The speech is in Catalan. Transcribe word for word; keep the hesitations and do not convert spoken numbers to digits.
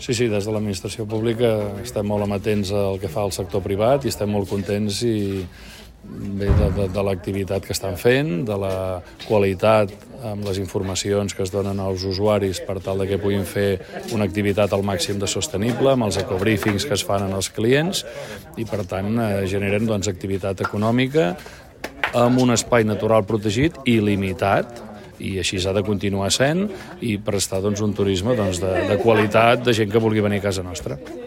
Sí, sí, des de l'administració pública estem molt amatents al que fa el sector privat i estem molt contents i bé, de, de, de l'activitat que estan fent, de la qualitat amb les informacions que es donen als usuaris per tal de que puguin fer una activitat al màxim de sostenible, amb els ecobriefings que es fan en els clients i, per tant, eh, generen doncs, activitat econòmica amb un espai natural protegit i limitat, i així s'ha de continuar sent i prestar doncs, un turisme doncs, de, de qualitat de gent que vulgui venir a casa nostra.